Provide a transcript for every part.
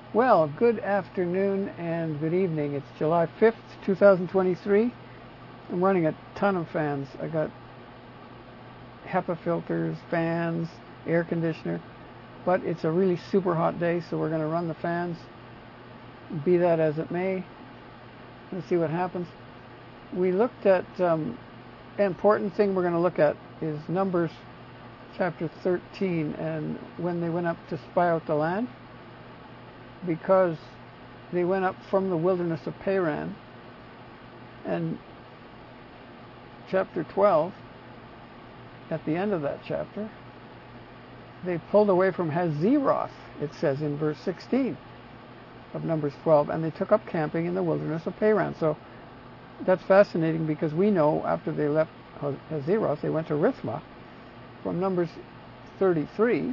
Well, good afternoon and good evening. It's July 5th, 2023. I'm running a ton of fans. I got HEPA filters, fans, air conditioner, but it's a really super hot day, so we're going to run the fans. Be that as it may, let's see what happens. We looked at, the important thing we're going to look at is Numbers chapter 13 and when they went up to spy out the land, because they went up from the wilderness of Paran. And chapter 12, at the end of that chapter, they pulled away from Hazeroth, it says in verse 16 of Numbers 12, and they took up camping in the wilderness of Paran. So that's fascinating, because we know after they left Hazeroth, they went to Rithmah. From Numbers 33,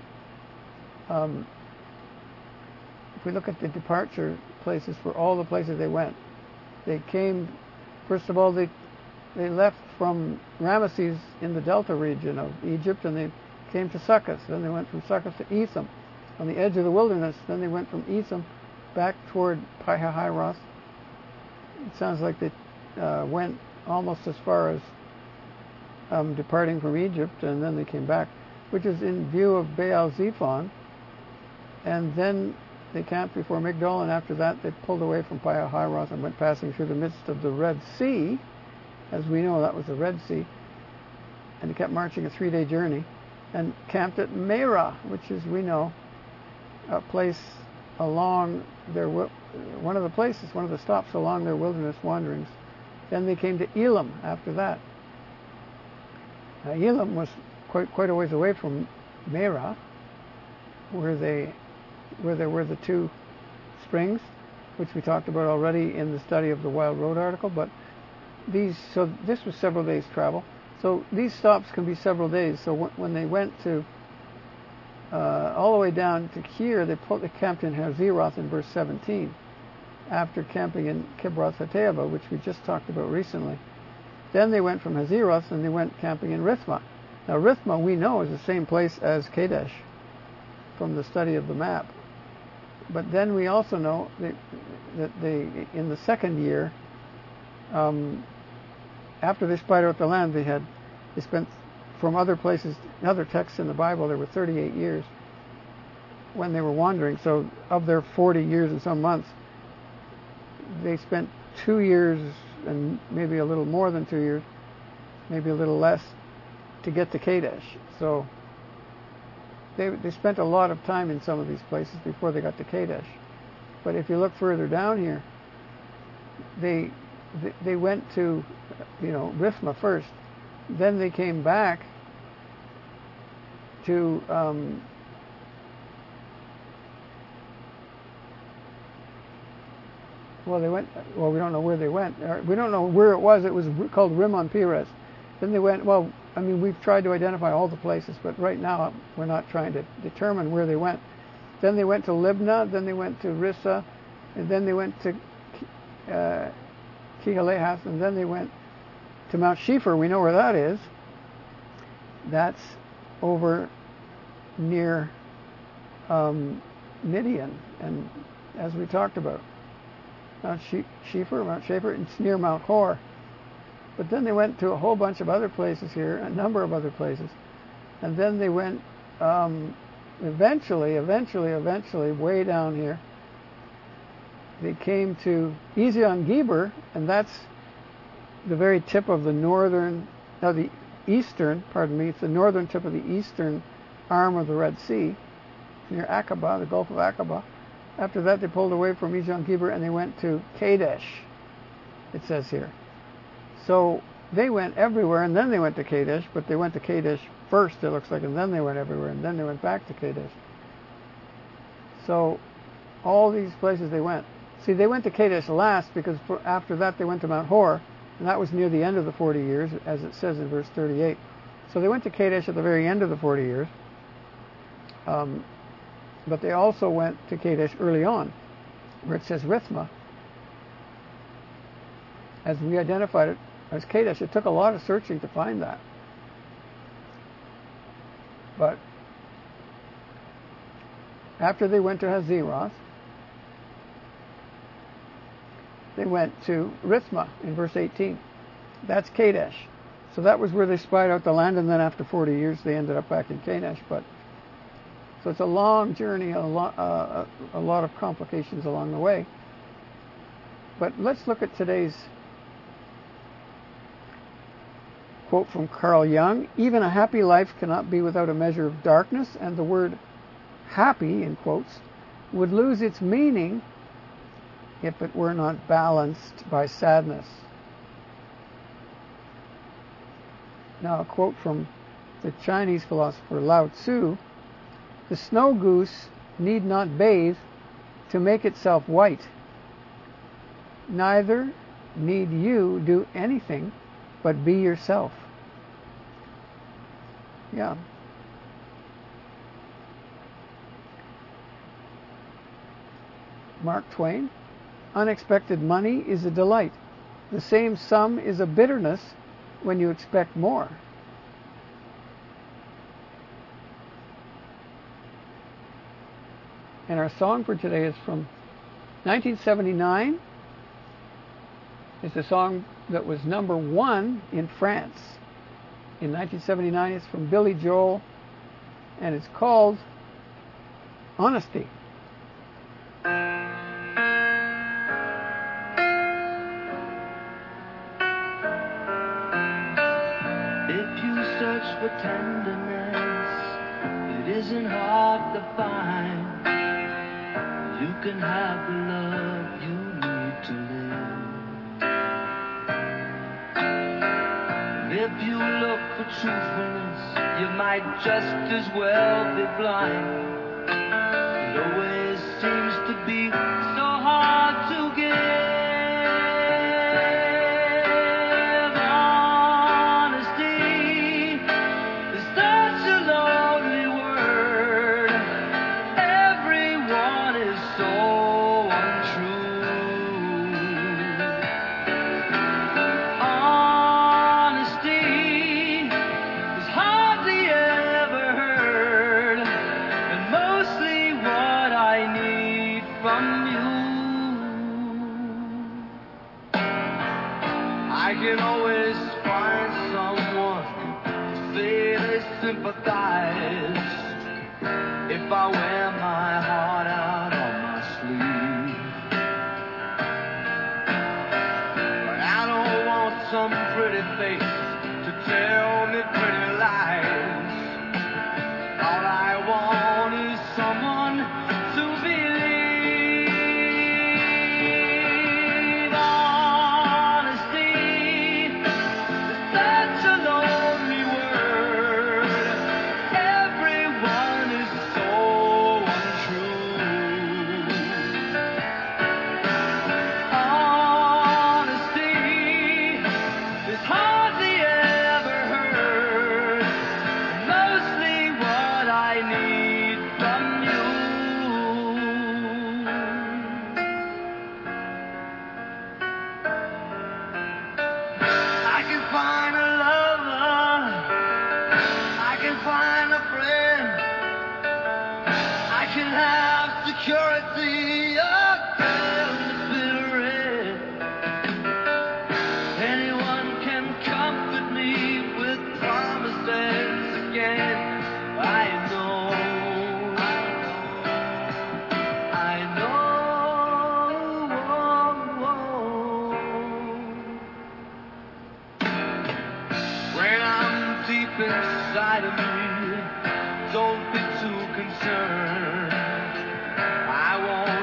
if we look at the departure places for all the places they went, they came, first of all, they left from Ramesses in the Delta region of Egypt, and they came to Succoth. Then they went from Succoth to Etham, on the edge of the wilderness. Then they went from Etham back toward Pi-hahiroth. It sounds like they went almost as far as departing from Egypt, and then they came back, which is in view of Baal Zephon. And then they camped before Migdol, and after that they pulled away from Pi-hahiroth and went passing through the midst of the Red Sea. As we know, that was the Red Sea. And they kept marching a 3-day journey and camped at Merah, which is, we know, a place along their, one of the stops along their wilderness wanderings. Then they came to Elim after that. Elim was quite a ways away from Merah, where there were the two springs, which we talked about already in the study of the Wild Road article. But so this was several days travel. So these stops can be several days. So when they went to all the way down to here, they camped in Hazeroth in verse 17, after camping in Kibroth Hattaavah, which we just talked about recently. Then they went from Hazeroth and they went camping in Rithmah. Now Rithmah, we know, is the same place as Kadesh from the study of the map. But then we also know that they in the second year, after they spied out the land, they spent, from other places, other texts in the Bible, there were 38 years when they were wandering. So of their 40 years and some months, they spent 2 years and maybe a little more than 2 years, maybe a little less, to get to Kadesh. So they spent a lot of time in some of these places before they got to Kadesh. But if you look further down here, they went to, Rithmah first. Then they came back to we don't know where they went. We don't know where it was. It was called Rimmon Perez. Then they went, we've tried to identify all the places, but right now we're not trying to determine where they went. Then they went to Libnah, then they went to Rissa, and then they went to Kehalahath, and then they went to Mount Shefer. We know where that is. That's over near Midian, and as we talked about, Mount Shefer, it's near Mount Hor. But then they went to a whole bunch of other places here, a number of other places. And then they went eventually, way down here, they came to Ezion Geber, and that's the very tip of the it's the northern tip of the eastern arm of the Red Sea, near Aqaba, the Gulf of Aqaba. After that, they pulled away from Ezion Geber and they went to Kadesh, it says here. So they went everywhere, and then they went to Kadesh, but they went to Kadesh first, it looks like, and then they went everywhere, and then they went back to Kadesh. So all these places they went. See, they went to Kadesh last, because after that they went to Mount Hor, and that was near the end of the 40 years, as it says in verse 38. So they went to Kadesh at the very end of the 40 years. But they also went to Kadesh early on, where it says Rithmah. As we identified it as Kadesh, it took a lot of searching to find that. But after they went to Hazeroth, they went to Rithma in verse 18. That's Kadesh. So that was where they spied out the land, and then after 40 years they ended up back in Kadesh. So it's a long journey, a lot of complications along the way. But let's look at today's quote from Carl Jung. Even a happy life cannot be without a measure of darkness, and the word happy, in quotes, would lose its meaning if it were not balanced by sadness. Now a quote from the Chinese philosopher Lao Tzu: the snow goose need not bathe to make itself white. Neither need you do anything but be yourself. Yeah. Mark Twain: unexpected money is a delight. The same sum is a bitterness when you expect more. And our song for today is from 1979. It's a song that was #1 in France in 1979. It's from Billy Joel, and it's called Honesty. If you search for tenderness, it isn't hard to find. You can have the love you need to live. And if you look for truthfulness, you might just as well be blind. It always seems to be so hard to give. I can always find someone to say they sympathize if I wear my heart out on my sleeve. But I don't want some pretty face to tell me pretty lies. All I want is someone to believe. Security, anyone can comfort me with promises again. I know. When I'm deep inside of me, don't be too concerned. I won't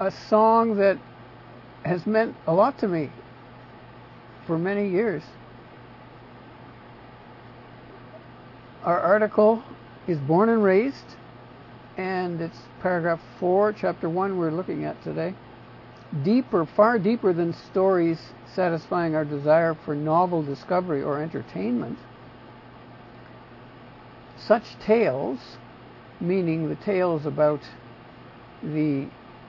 a song that has meant a lot to me for many years. Our article is Born and Raised, and it's paragraph 4, chapter 1 we're looking at today. Deeper, far deeper than stories satisfying our desire for novel discovery or entertainment, such tales, meaning the tales about the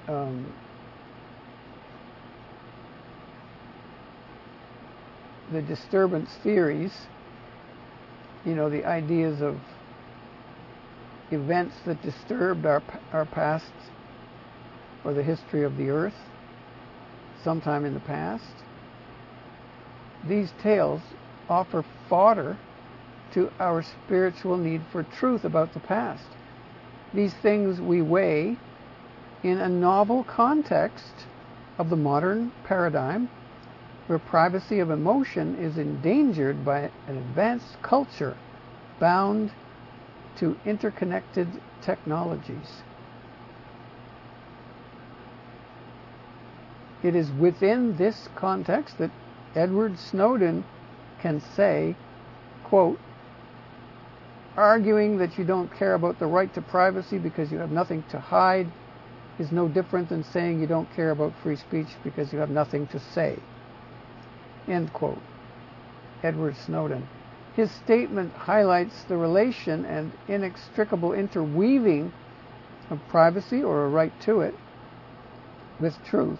disturbance theories, the ideas of events that disturbed our past or the history of the earth sometime in the past. These tales offer fodder to our spiritual need for truth about the past. These things we weigh in a novel context of the modern paradigm where privacy of emotion is endangered by an advanced culture bound to interconnected technologies. It is within this context that Edward Snowden can say, quote, arguing that you don't care about the right to privacy because you have nothing to hide is no different than saying you don't care about free speech because you have nothing to say. End quote. Edward Snowden. His statement highlights the relation and inextricable interweaving of privacy, or a right to it, with truth.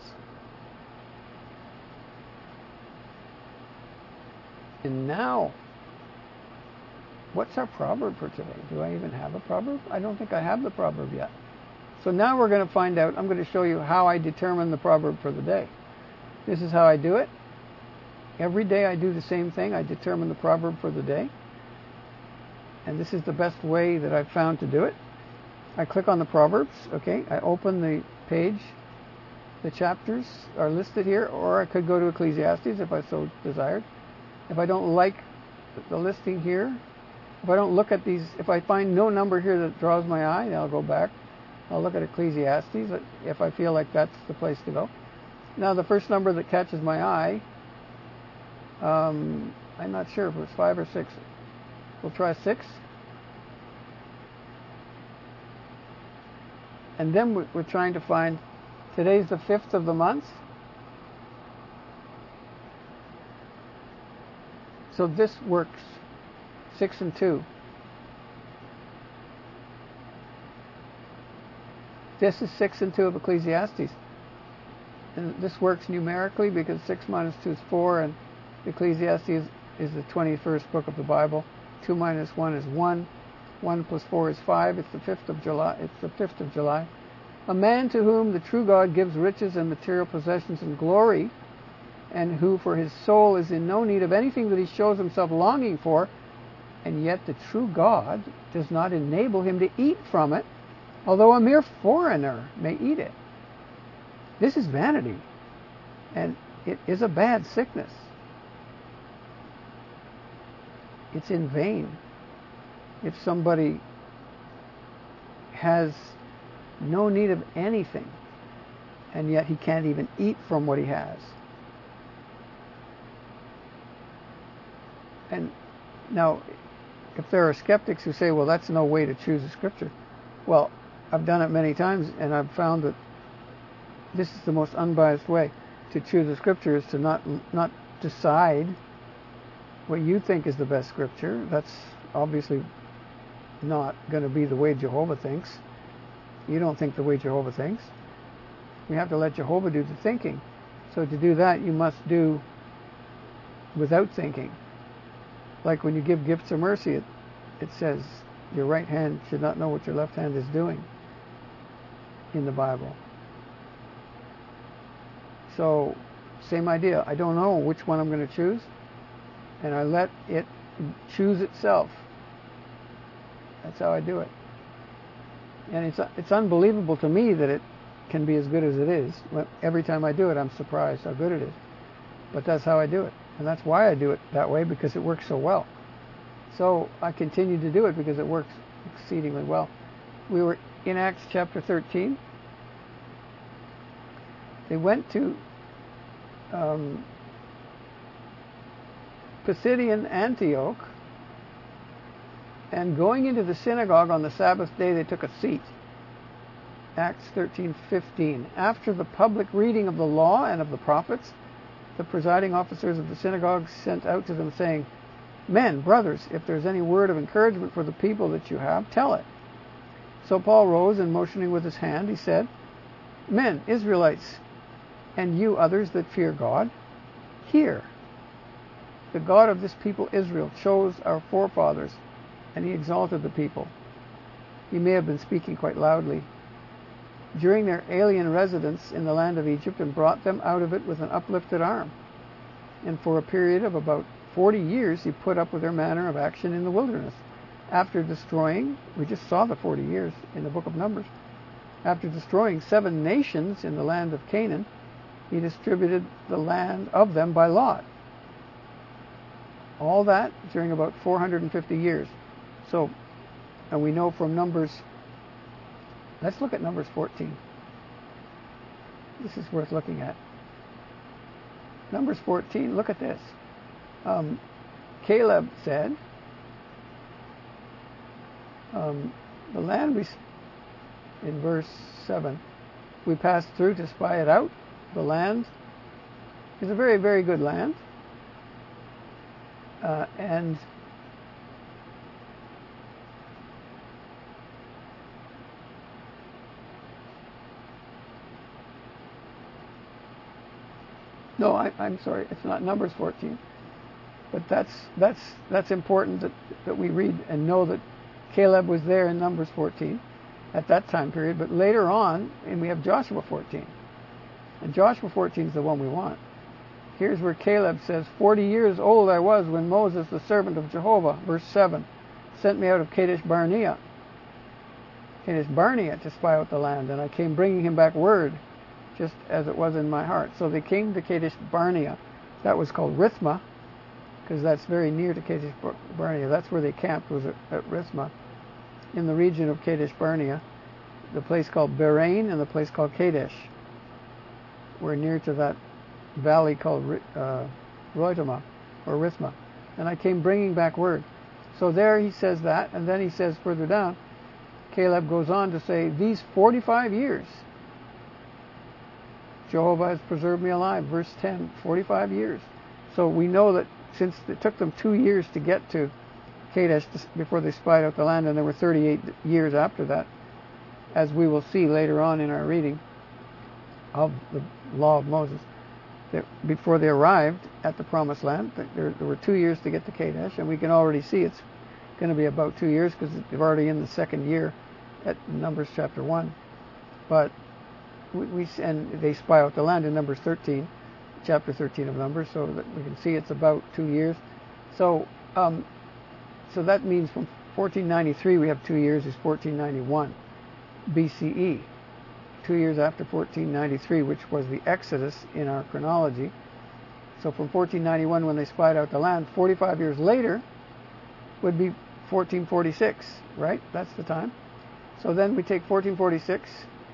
And now, what's our proverb for today? Do I even have a proverb? I don't think I have the proverb yet. So now we're going to find out. I'm going to show you how I determine the proverb for the day. This is how I do it. Every day I do the same thing. I determine the proverb for the day. And this is the best way that I've found to do it. I click on the Proverbs, okay? I open the page. The chapters are listed here, or I could go to Ecclesiastes if I so desired. If I don't like the listing here, if I don't look at these, if I find no number here that draws my eye, then I'll go back. I'll look at Ecclesiastes if I feel like that's the place to go. Now the first number that catches my eye, I'm not sure if it was 5 or 6. We'll try 6. And then we're trying to find, today's the 5th of the month. So this works, 6 and 2. This is 6 and 2 of Ecclesiastes. And this works numerically because 6 minus 2 is 4, and Ecclesiastes is the 21st book of the Bible. 2 minus 1 is 1. 1 plus 4 is 5. It's the 5th of July. It's the 5th of July. A man to whom the true God gives riches and material possessions and glory, and who for his soul is in no need of anything that he shows himself longing for, and yet the true God does not enable him to eat from it, although a mere foreigner may eat it. This is vanity, and it is a bad sickness. It's in vain if somebody has no need of anything, and yet he can't even eat from what he has. And now, if there are skeptics who say, well, that's no way to choose a scripture. Well, I've done it many times, and I've found that this is the most unbiased way to choose a scripture, is to not decide what you think is the best scripture. That's obviously not going to be the way Jehovah thinks. You don't think the way Jehovah thinks. We have to let Jehovah do the thinking. So to do that, you must do without thinking. Like when you give gifts of mercy, it says your right hand should not know what your left hand is doing in the Bible. So, same idea. I don't know which one I'm going to choose, and I let it choose itself. That's how I do it. And it's unbelievable to me that it can be as good as it is. Every time I do it, I'm surprised how good it is. But that's how I do it. And that's why I do it that way, because it works so well. So I continue to do it because it works exceedingly well. We were in Acts chapter 13. They went to Pisidian Antioch, and going into the synagogue on the Sabbath day, they took a seat. Acts 13:15. After the public reading of the law and of the prophets, the presiding officers of the synagogue sent out to them, saying, "Men, brothers, if there's any word of encouragement for the people that you have, tell it." So Paul rose, and motioning with his hand, he said, "Men, Israelites, and you others that fear God, hear. The God of this people Israel chose our forefathers, and he exalted the people." He may have been speaking quite loudly. "During their alien residence in the land of Egypt, and brought them out of it with an uplifted arm. And for a period of about 40 years he put up with their manner of action in the wilderness. After destroying," we just saw the 40 years in the book of Numbers, "after destroying 7 nations in the land of Canaan, he distributed the land of them by lot." All that during about 450 years. So, and we know from Numbers, let's look at Numbers 14. This is worth looking at. Numbers 14, look at this. Caleb said, the land in verse 7, we passed through to spy it out. The land is a very, very good land. And no, I'm sorry, it's not Numbers 14. But that's important that we read and know that Caleb was there in Numbers 14 at that time period. But later on, and we have Joshua 14. And Joshua 14 is the one we want. Here's where Caleb says, 40 years old I was when Moses, the servant of Jehovah, verse 7, sent me out of Kadesh Barnea to spy out the land. And I came bringing him back word, just as it was in my heart. So they came to Kadesh Barnea. That was called Rithma, because that's very near to Kadesh Barnea. That's where they camped, was at Rithma, in the region of Kadesh Barnea. The place called Berain and the place called Kadesh. We're near to that valley called Roitama, or Rithma. And I came bringing back word. So there he says that, and then he says further down, Caleb goes on to say, these 45 years, Jehovah has preserved me alive. Verse 10, 45 years. So we know that since it took them 2 years to get to Kadesh before they spied out the land, and there were 38 years after that, as we will see later on in our reading of the law of Moses, that before they arrived at the promised land, there were 2 years to get to Kadesh, and we can already see it's going to be about 2 years because they're already in the second year at Numbers chapter 1. But and they spy out the land in Numbers 13, chapter 13 of Numbers, so that we can see it's about 2 years. So that means from 1493 we have 2 years is 1491 BCE. 2 years after 1493, which was the Exodus in our chronology. So from 1491, when they spied out the land, 45 years later would be 1446, right? That's the time. So then we take 1446,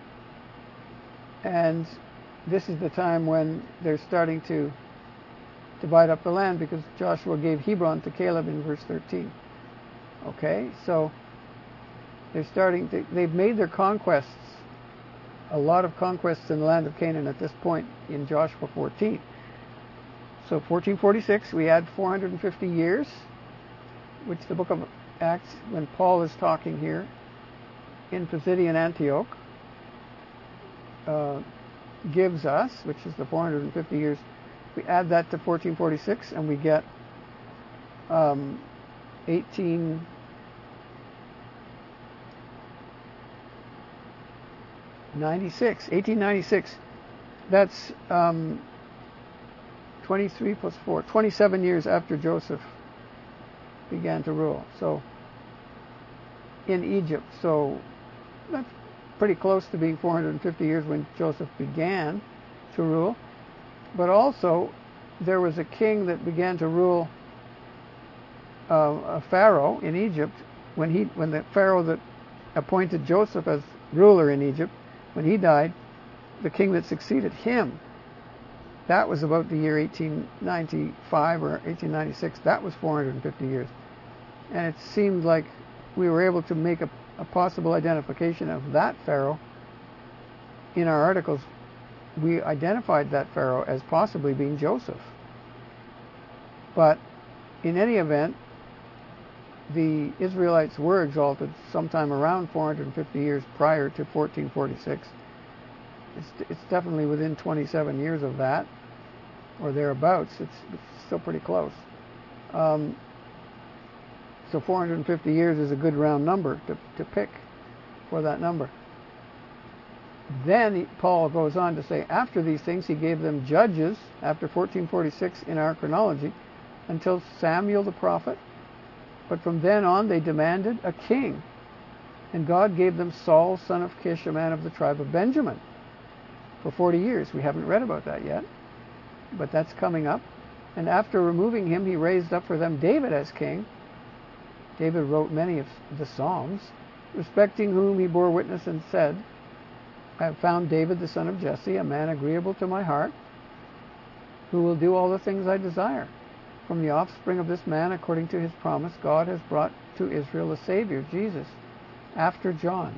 and this is the time when they're starting to divide up the land, because Joshua gave Hebron to Caleb in verse 13. Okay, so they've made their conquests, a lot of conquests in the land of Canaan at this point in Joshua 14. So 1446, we add 450 years, which the book of Acts, when Paul is talking here in Pisidian Antioch, gives us, which is the 450 years. We add that to 1446, and we get 1896. That's 23 plus 4, 27 years after Joseph began to rule. So in Egypt. So that's pretty close to being 450 years when Joseph began to rule. But also there was a king that began to rule, a pharaoh in Egypt, when the pharaoh that appointed Joseph as ruler in Egypt, when he died, the king that succeeded him, that was about the year 1895 or 1896. That was 450 years. And it seemed like we were able to make a possible identification of that pharaoh. In our articles, we identified that pharaoh as possibly being Joseph. But in any event, the Israelites were exalted sometime around 450 years prior to 1446. It's definitely within 27 years of that, or thereabouts. It's still pretty close. So 450 years is a good round number to pick for that number. Then Paul goes on to say, after these things he gave them judges, after 1446 in our chronology, until Samuel the prophet. But from then on they demanded a king. And God gave them Saul, son of Kish, a man of the tribe of Benjamin, for 40 years. We haven't read about that yet, but that's coming up. And after removing him, he raised up for them David as king. David wrote many of the Psalms, respecting whom he bore witness and said, I have found David the son of Jesse, a man agreeable to my heart, who will do all the things I desire. From the offspring of this man, according to his promise, God has brought to Israel a Savior, Jesus, after John.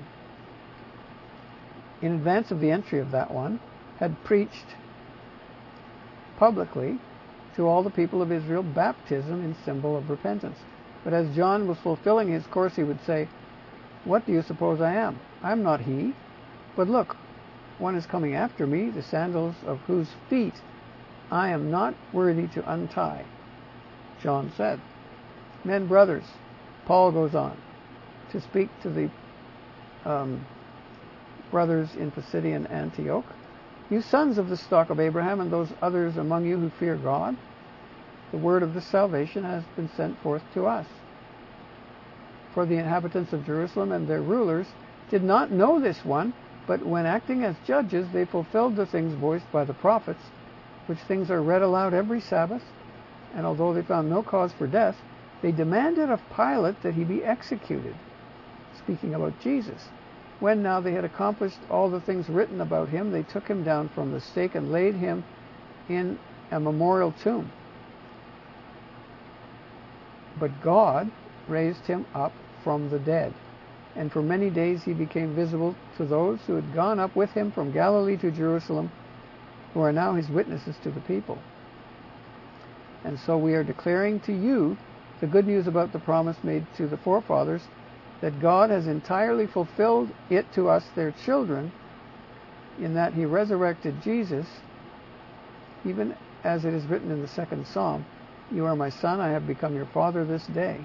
In advance of the entry of that one, had preached publicly to all the people of Israel baptism in symbol of repentance. But as John was fulfilling his course, he would say, what do you suppose I am? I am not he. But look, one is coming after me, the sandals of whose feet I am not worthy to untie. John said. Men, brothers, Paul goes on to speak to the brothers in Pisidian Antioch. You sons of the stock of Abraham and those others among you who fear God, the word of the salvation has been sent forth to us. For the inhabitants of Jerusalem and their rulers did not know this one, but when acting as judges they fulfilled the things voiced by the prophets, which things are read aloud every Sabbath. And although they found no cause for death, they demanded of Pilate that he be executed. Speaking about Jesus. When now they had accomplished all the things written about him, they took him down from the stake and laid him in a memorial tomb. But God raised him up from the dead, and for many days he became visible to those who had gone up with him from Galilee to Jerusalem, who are now his witnesses to the people. And so we are declaring to you the good news about the promise made to the forefathers, that God has entirely fulfilled it to us, their children, in that he resurrected Jesus, even as it is written in the second Psalm, you are my son, I have become your father this day.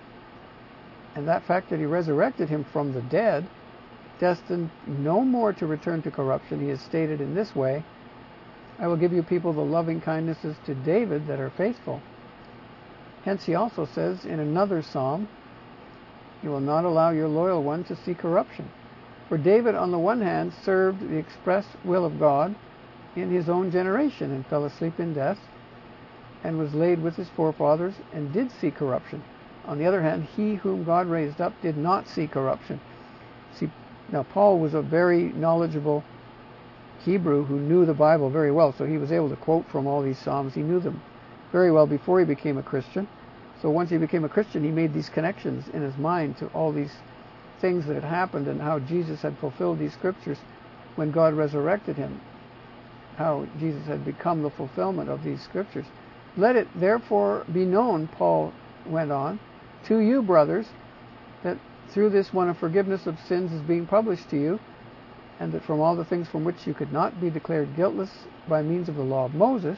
And that fact that he resurrected him from the dead, destined no more to return to corruption, he is stated in this way, I will give you people the loving kindnesses to David that are faithful. Hence he also says in another psalm, you will not allow your loyal one to see corruption. For David on the one hand served the express will of God in his own generation and fell asleep in death and was laid with his forefathers and did see corruption. On the other hand, he whom God raised up did not see corruption. See, now Paul was a very knowledgeable Hebrew who knew the Bible very well, so he was able to quote from all these Psalms. He knew them very well before he became a Christian. So once he became a Christian, he made these connections in his mind to all these things that had happened and how Jesus had fulfilled these scriptures when God resurrected him, how Jesus had become the fulfillment of these scriptures. Let it therefore be known, Paul went on, to you, brothers, that through this one a forgiveness of sins is being published to you, and that from all the things from which you could not be declared guiltless by means of the law of Moses,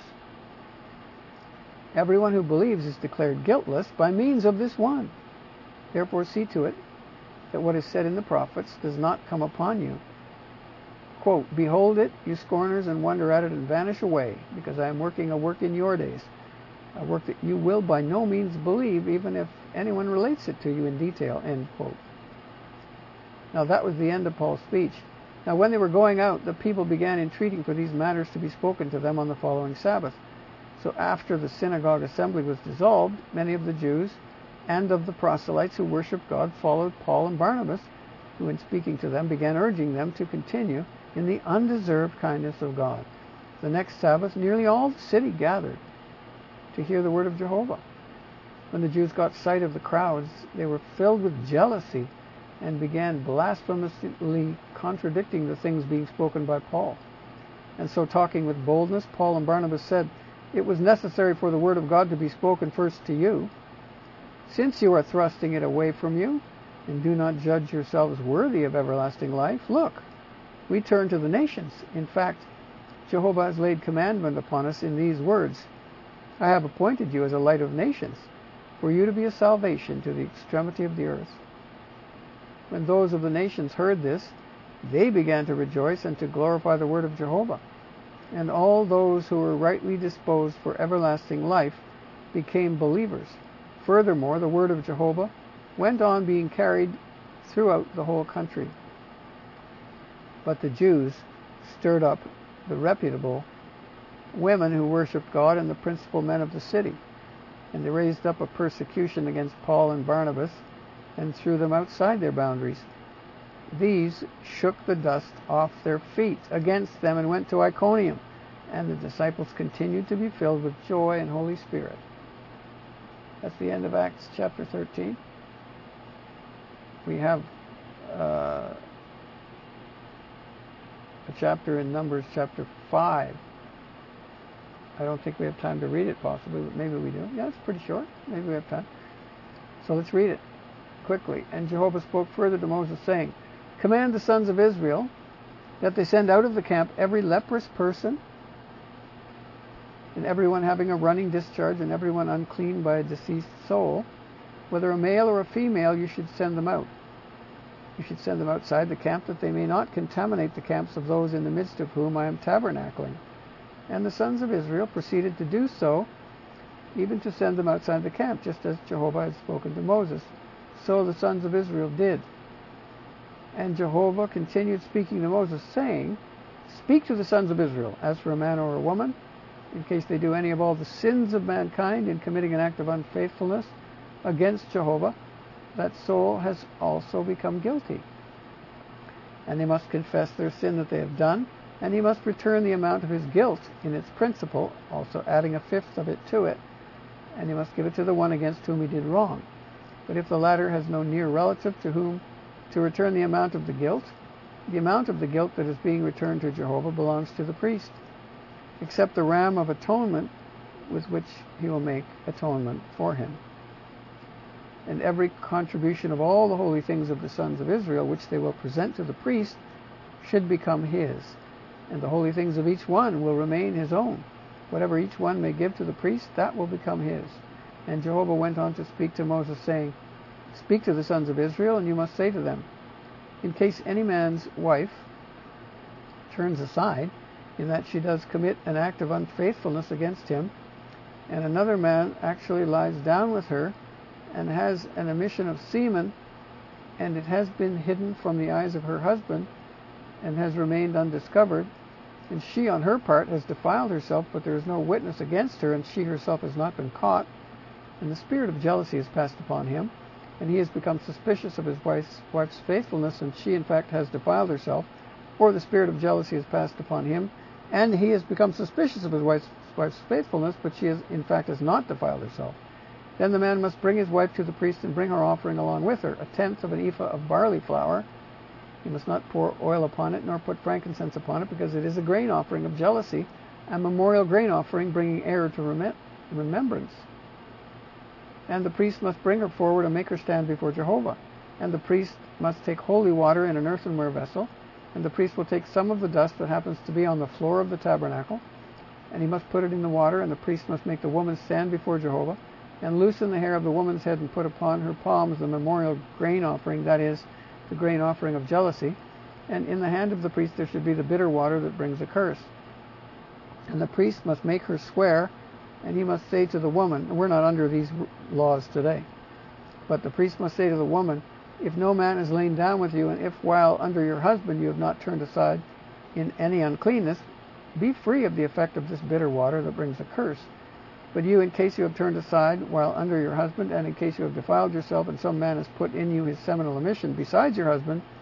everyone who believes is declared guiltless by means of this one. Therefore see to it that what is said in the prophets does not come upon you. Quote, behold it, you scorners, and wonder at it, and vanish away, because I am working a work in your days, a work that you will by no means believe, even if anyone relates it to you in detail, end quote. Now that was the end of Paul's speech. Now when they were going out, the people began entreating for these matters to be spoken to them on the following Sabbath. So after the synagogue assembly was dissolved, many of the Jews and of the proselytes who worshipped God followed Paul and Barnabas, who in speaking to them began urging them to continue in the undeserved kindness of God. The next Sabbath, nearly all the city gathered to hear the word of Jehovah. When the Jews got sight of the crowds, they were filled with jealousy and began blasphemously contradicting the things being spoken by Paul. And so, talking with boldness, Paul and Barnabas said, "It was necessary for the word of God to be spoken first to you. Since you are thrusting it away from you, and do not judge yourselves worthy of everlasting life, look, we turn to the nations. In fact, Jehovah has laid commandment upon us in these words, I have appointed you as a light of nations, for you to be a salvation to the extremity of the earth." When those of the nations heard this, they began to rejoice and to glorify the word of Jehovah. And all those who were rightly disposed for everlasting life became believers. Furthermore, the word of Jehovah went on being carried throughout the whole country. But the Jews stirred up the reputable women who worshipped God and the principal men of the city. And they raised up a persecution against Paul and Barnabas and threw them outside their boundaries. These shook the dust off their feet against them and went to Iconium. And the disciples continued to be filled with joy and Holy Spirit. That's the end of Acts chapter 13. We have a chapter in Numbers chapter 5. I don't think we have time to read it possibly, but maybe we do. Yeah, it's pretty short. Maybe we have time. So let's read it quickly. And Jehovah spoke further to Moses, saying, "Command the sons of Israel that they send out of the camp every leprous person, and everyone having a running discharge, and everyone unclean by a deceased soul. Whether a male or a female, you should send them out. You should send them outside the camp, that they may not contaminate the camps of those in the midst of whom I am tabernacling." And the sons of Israel proceeded to do so, even to send them outside the camp, just as Jehovah had spoken to Moses. So the sons of Israel did. And Jehovah continued speaking to Moses, saying, "Speak to the sons of Israel, as for a man or a woman, in case they do any of all the sins of mankind in committing an act of unfaithfulness against Jehovah, that soul has also become guilty. And they must confess their sin that they have done, and he must return the amount of his guilt in its principal, also adding a fifth of it to it, and he must give it to the one against whom he did wrong. But if the latter has no near relative to whom to return the amount of the guilt that is being returned to Jehovah belongs to the priest, except the ram of atonement with which he will make atonement for him. And every contribution of all the holy things of the sons of Israel, which they will present to the priest, should become his. And the holy things of each one will remain his own. Whatever each one may give to the priest, that will become his." And Jehovah went on to speak to Moses, saying, "Speak to the sons of Israel, and you must say to them, in case any man's wife turns aside, in that she does commit an act of unfaithfulness against him, and another man actually lies down with her, and has an emission of semen, and it has been hidden from the eyes of her husband, and has remained undiscovered, and she on her part has defiled herself, but there is no witness against her, and she herself has not been caught, and the spirit of jealousy has passed upon him, and he has become suspicious of his wife's faithfulness, and she in fact has defiled herself, or the spirit of jealousy has passed upon him, and he has become suspicious of his wife's faithfulness, but she in fact has not defiled herself. Then the man must bring his wife to the priest and bring her offering along with her, 1/10 of an ephah of barley flour. He must not pour oil upon it, nor put frankincense upon it, because it is a grain offering of jealousy, a memorial grain offering bringing error to remembrance. And the priest must bring her forward and make her stand before Jehovah. And the priest must take holy water in an earthenware vessel, and the priest will take some of the dust that happens to be on the floor of the tabernacle, and he must put it in the water, and the priest must make the woman stand before Jehovah, and loosen the hair of the woman's head and put upon her palms the memorial grain offering, that is, the grain offering of jealousy, and in the hand of the priest there should be the bitter water that brings a curse. And the priest must make her swear, and he must say to the woman, we're not under these laws today, but the priest must say to the woman, if no man has lain down with you, and if while under your husband you have not turned aside in any uncleanness, be free of the effect of this bitter water that brings a curse. But you, in case you have turned aside while under your husband, and in case you have defiled yourself, and some man has put in you his seminal emission besides your husband,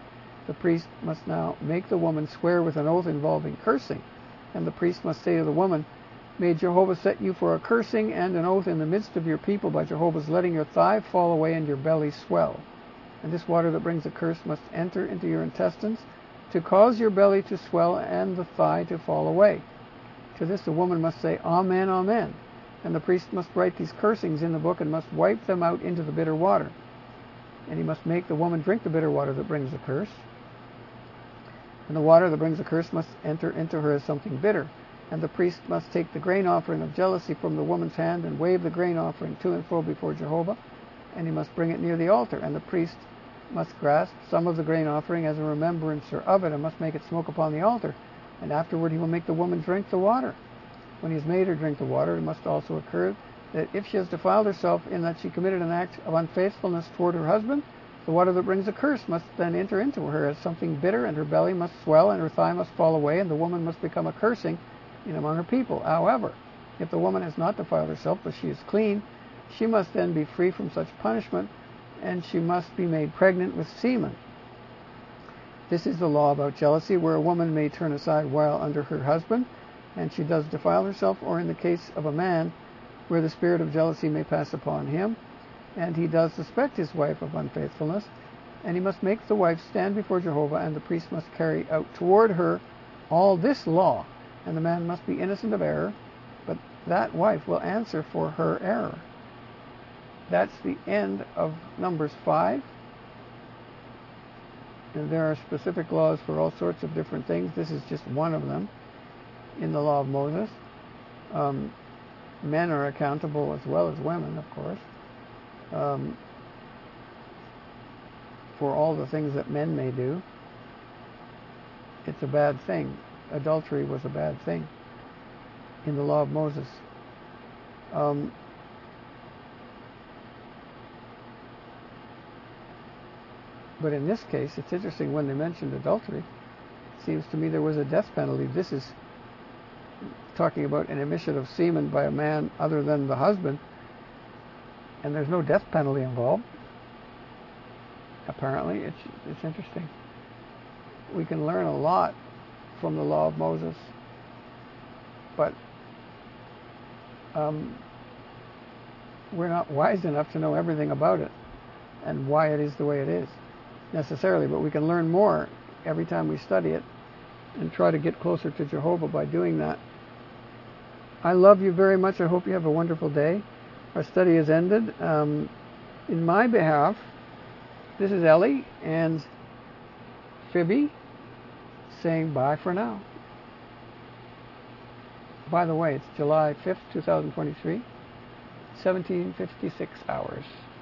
The priest must now make the woman swear with an oath involving cursing. And the priest must say to the woman, "May Jehovah set you for a cursing and an oath in the midst of your people by Jehovah's letting your thigh fall away and your belly swell. And this water that brings a curse must enter into your intestines to cause your belly to swell and the thigh to fall away." To this the woman must say, "Amen, amen." And the priest must write these cursings in the book and must wipe them out into the bitter water. And he must make the woman drink the bitter water that brings a curse. And the water that brings a curse must enter into her as something bitter. And the priest must take the grain offering of jealousy from the woman's hand and wave the grain offering to and fro before Jehovah. And he must bring it near the altar. And the priest must grasp some of the grain offering as a remembrancer of it and must make it smoke upon the altar. And afterward he will make the woman drink the water. When he has made her drink the water, it must also occur that if she has defiled herself in that she committed an act of unfaithfulness toward her husband, the water that brings a curse must then enter into her as something bitter, and her belly must swell, and her thigh must fall away, and the woman must become a cursing in among her people. However, if the woman has not defiled herself, but she is clean, she must then be free from such punishment, and she must be made pregnant with semen. This is the law about jealousy, where a woman may turn aside while under her husband, and she does defile herself, or in the case of a man, where the spirit of jealousy may pass upon him, and he does suspect his wife of unfaithfulness, and he must make the wife stand before Jehovah, and the priest must carry out toward her all this law, and the man must be innocent of error, but that wife will answer for her error. That's the end of Numbers 5. And there are specific laws for all sorts of different things. This is just one of them in the law of Moses. Men are accountable as well as women, of course, for all the things that men may do. It's a bad thing. Adultery was a bad thing in the law of Moses. But in this case, it's interesting when they mentioned adultery. It seems to me there was a death penalty. This is talking about an emission of semen by a man other than the husband, and there's no death penalty involved. Apparently, it's interesting. We can learn a lot from the law of Moses, but we're not wise enough to know everything about it and why it is the way it is necessarily, but we can learn more every time we study it and try to get closer to Jehovah by doing that. I love you very much. I hope you have a wonderful day. Our study has ended. In my behalf, this is Ellie and Phoebe saying bye for now. By the way, it's July 5th, 2023, 17:56 hours.